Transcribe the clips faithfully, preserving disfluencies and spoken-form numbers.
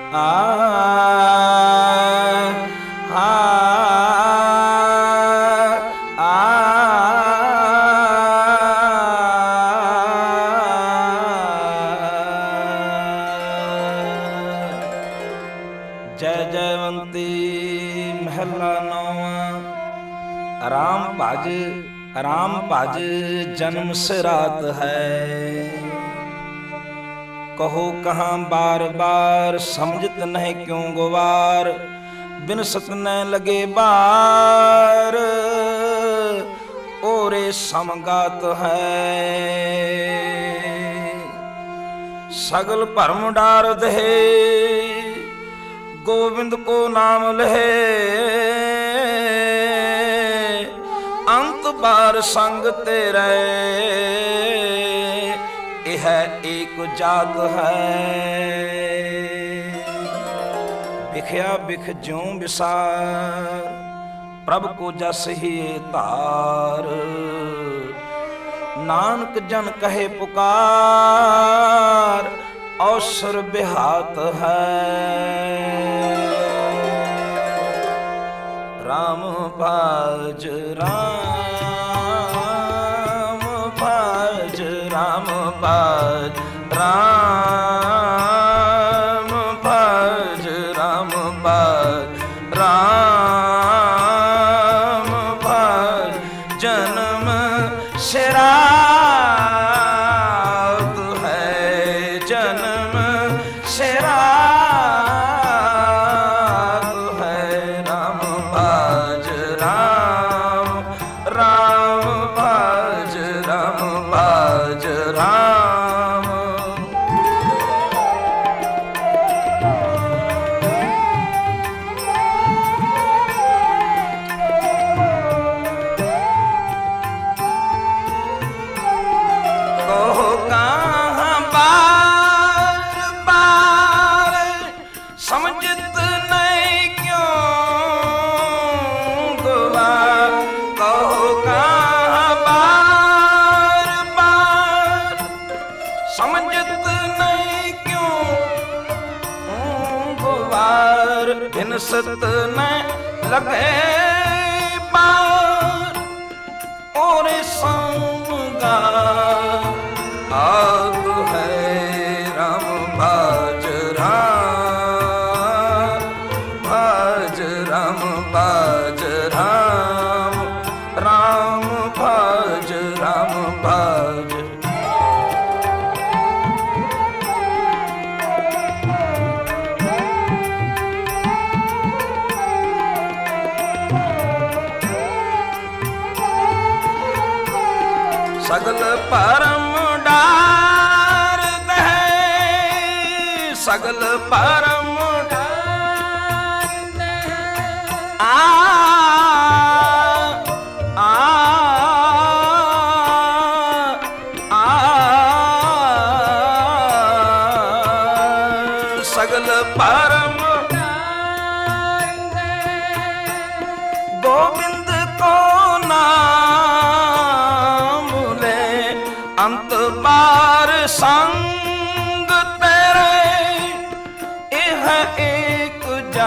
ਆ ਆ ਆ ਜੈ ਜੈਵੰਤੀ ਮਹਿਲਾ ਨੌਵਾਂ। ਰਾਮ ਭਜ राम भज जन्म सिरात है। कहो कहाँ बार बार समझत नहीं क्यों गुवार। बिन सत न लगे बार ओरे समगात है। सगल भरम डार दे गोविंद को नाम लहे। अंत बार संग तेरे यह एक जात है। बिखया बिख ज्यों विसार प्रभ को जस ही धार। नानक जन कहे पुकार अवसर बिहात है। राम भज राम भज राम भज राम भज राम भज राम भज जन्म सिरात है। जन्म सिरात है। राम भज राम राम भज राम भज राम। कहो कहाँ बार बार समझत नहीं क्यों गुवार। कहो कहाँ बार बार समझत नहीं क्यों गुवार। बिन सत न लगे बार और समगा आग है। राम भज राम भज राम भज राम राम भज राम भज। सगल परम डार दे सगल परम डार दे। आ आ आ सगल परम डार दे गोविंद को नाम ले। अंत बार संग तेरे यह एक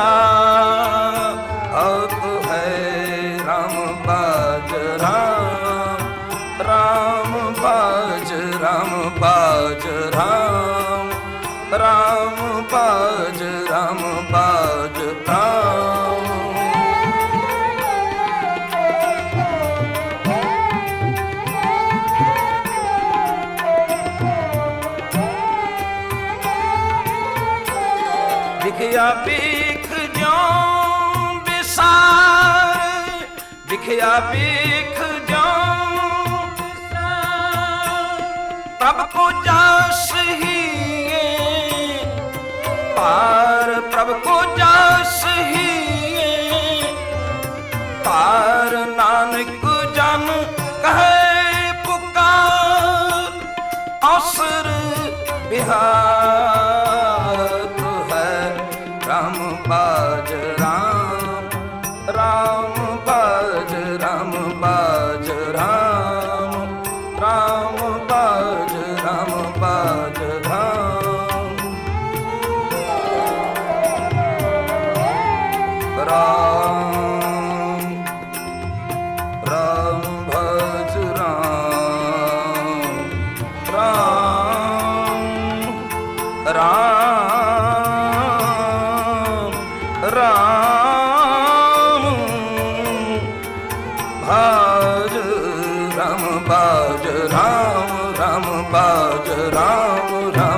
जात है। राम भज राम राम भज राम भज राम राम भज राम भज राम। बिखया बिख ज्यों विसार बिखया बिख ज्यों तब को जस ही पार। प्रभु को जस ही पार। नानक जन कहे पुकार अवसर बिहात है। राम भज राम राम भज राम भज राम राम भज राम भज राम। बाज राम बाज राम राम बाज राम राम